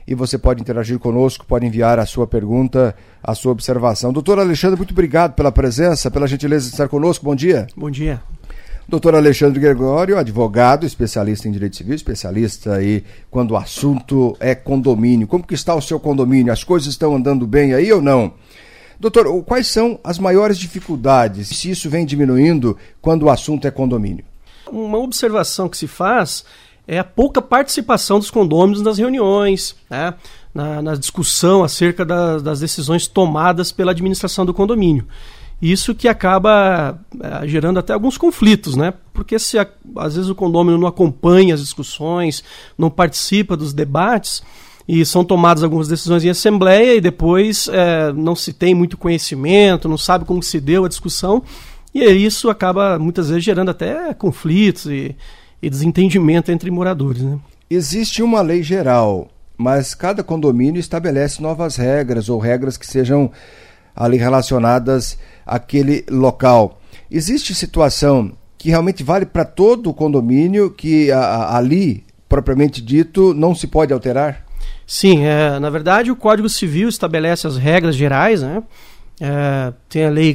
e você pode interagir conosco, pode enviar a sua pergunta, a sua observação. Doutor Alexandre, muito obrigado pela presença, pela gentileza de estar conosco. Bom dia. Bom dia. Doutor Alexandre Gregório, advogado, especialista em direito civil, especialista aí quando o assunto é condomínio. Como que está o seu condomínio? As coisas estão andando bem aí ou não? Doutor, quais são as maiores dificuldades, se isso vem diminuindo quando o assunto é condomínio? Uma observação que se faz é a pouca participação dos condôminos nas reuniões, né? na discussão acerca das decisões tomadas pela administração do condomínio. Isso que acaba gerando até alguns conflitos, né? Porque às vezes o condômino não acompanha as discussões, não participa dos debates e são tomadas algumas decisões em assembleia e depois não se tem muito conhecimento, não sabe como se deu a discussão e isso acaba muitas vezes gerando até conflitos e desentendimento entre moradores, né? Existe uma lei geral, mas cada condomínio estabelece novas regras ou regras que sejam ali relacionadas àquele local. Existe situação que realmente vale para todo o condomínio, que ali, propriamente dito, não se pode alterar? Sim, na verdade o Código Civil estabelece as regras gerais, né? Tem a Lei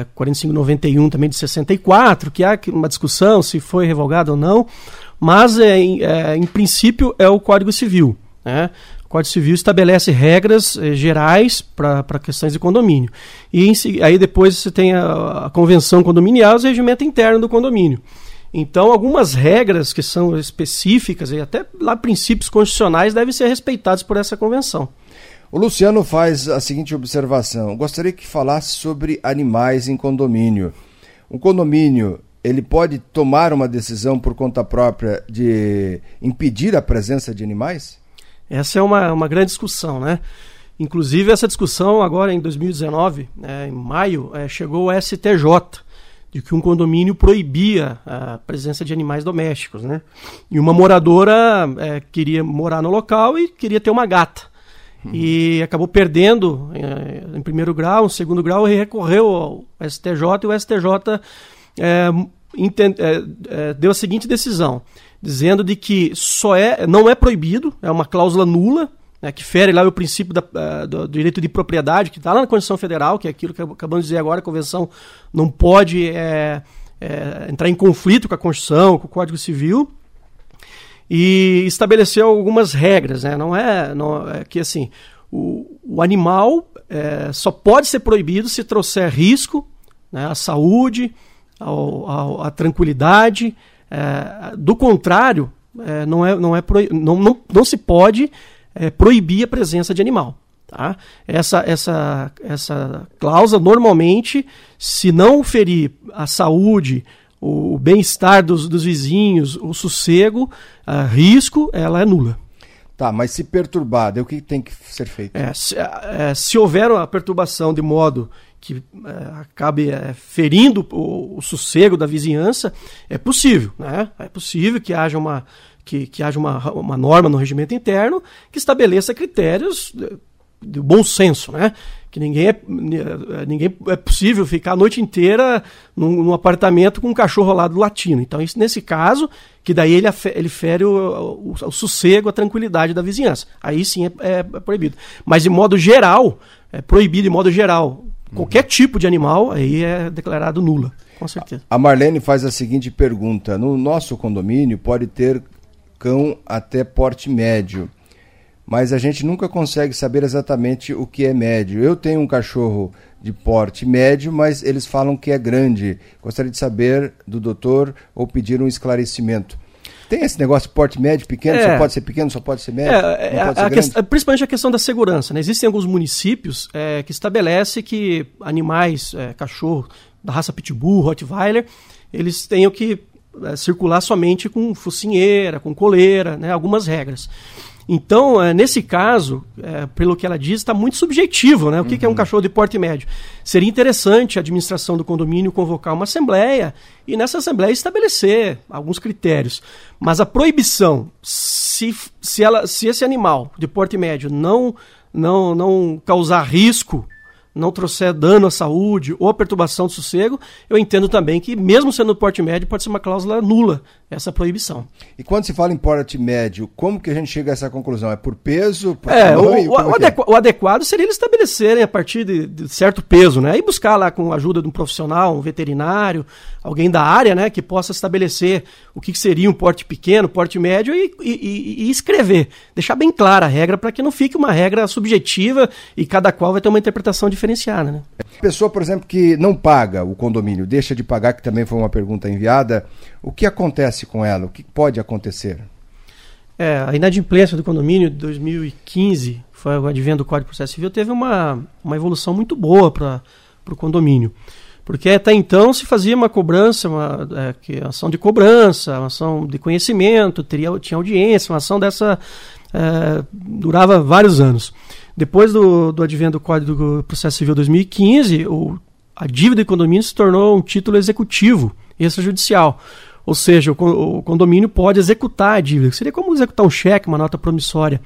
4591 também de 64, que há uma discussão se foi revogada ou não, mas em princípio é o Código Civil, né? O Código Civil estabelece regras gerais para questões de condomínio. E aí depois você tem a convenção condominial e o regimento interno do condomínio. Então, algumas regras que são específicas e até lá princípios constitucionais devem ser respeitados por essa convenção. O Luciano faz a seguinte observação. Gostaria que falasse sobre animais em condomínio. Um condomínio, ele pode tomar uma decisão por conta própria de impedir a presença de animais? Essa é uma grande discussão, né? Inclusive, essa discussão agora em 2019, em maio, chegou ao STJ, de que um condomínio proibia a presença de animais domésticos, né? E uma moradora queria morar no local e queria ter uma gata. E acabou perdendo em primeiro grau, em segundo grau, e recorreu ao STJ, e o STJ deu a seguinte decisão, dizendo de que não é proibido, é uma cláusula nula, né, que fere lá o princípio do direito de propriedade, que está lá na Constituição Federal, que é aquilo que acabamos de dizer agora, a Convenção não pode entrar em conflito com a Constituição, com o Código Civil, e estabeleceu algumas regras, né? Não é que assim, o animal só pode ser proibido se trouxer risco, né, à saúde, à tranquilidade. Do contrário, não se pode proibir a presença de animal. Tá? Essa cláusula, normalmente, se não ferir a saúde, o bem-estar dos vizinhos, o sossego, risco, ela é nula. Tá, mas se perturbada, o que tem que ser feito? Se houver uma perturbação de modo que acabe ferindo o sossego da vizinhança, é possível, né? É possível que haja uma norma no regimento interno que estabeleça critérios de bom senso, né? Que ninguém é possível ficar a noite inteira num apartamento com um cachorro ao lado latino. Então, nesse caso, que daí ele fere o sossego, a tranquilidade da vizinhança. Aí sim é proibido. Mas de modo geral, é proibido de modo geral. Qualquer tipo de animal, aí é declarado nula, com certeza. A Marlene faz a seguinte pergunta. No nosso condomínio pode ter cão até porte médio, mas a gente nunca consegue saber exatamente o que é médio. Eu tenho um cachorro de porte médio, mas eles falam que é grande. Gostaria de saber do doutor ou pedir um esclarecimento. Tem esse negócio de porte médio, pequeno, só pode ser pequeno, só pode ser médio, não pode ser grande? Principalmente a questão da segurança, né? Existem alguns municípios que estabelecem que animais, cachorro da raça Pitbull, Rottweiler, eles tenham que circular somente com focinheira, com coleira, né? Algumas regras. Então, nesse caso, pelo que ela diz, está muito subjetivo, né? O que é um cachorro de porte médio? Seria interessante a administração do condomínio convocar uma assembleia e nessa assembleia estabelecer alguns critérios. Mas a proibição, se esse animal de porte médio não causar risco não trouxer dano à saúde ou perturbação do sossego, eu entendo também que, mesmo sendo porte médio, pode ser uma cláusula nula essa proibição. E quando se fala em porte médio, como que a gente chega a essa conclusão? É por peso? Por O adequado seria eles estabelecerem a partir de certo peso, né? E buscar lá com a ajuda de um profissional, um veterinário, alguém da área, né, que possa estabelecer o que seria um porte pequeno, porte médio e escrever. Deixar bem clara a regra para que não fique uma regra subjetiva e cada qual vai ter uma interpretação diferenciada, né? Pessoa, por exemplo, que não paga o condomínio, deixa de pagar, que também foi uma pergunta enviada, o que acontece com ela? O que pode acontecer? A inadimplência do condomínio de 2015, foi o advento do Código de Processo Civil, teve uma evolução muito boa para o condomínio. Porque até então se fazia uma cobrança, uma ação de cobrança, uma ação de conhecimento, tinha audiência, uma ação dessa durava vários anos. Depois do advento do Código do Processo Civil 2015, a dívida de condomínio se tornou um título executivo extrajudicial. Ou seja, o condomínio pode executar a dívida, que seria como executar um cheque, uma nota promissória.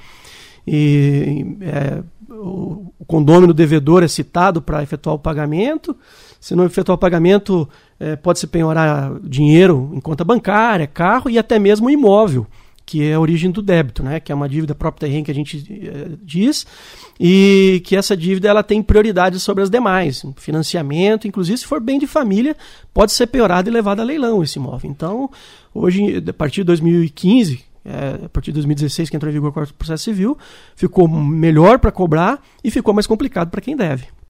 O condômino devedor é citado para efetuar o pagamento. Se não efetuar o pagamento, pode-se penhorar dinheiro em conta bancária, carro e até mesmo imóvel, que é a origem do débito, né? Que é uma dívida própria terreno que a gente diz, e que essa dívida ela tem prioridade sobre as demais. Financiamento, inclusive se for bem de família, pode ser penhorado e levado a leilão esse imóvel. Então, hoje, a partir de 2015, a partir de 2016, que entrou em vigor o Código de Processo Civil, ficou melhor para cobrar e ficou mais complicado para quem deve.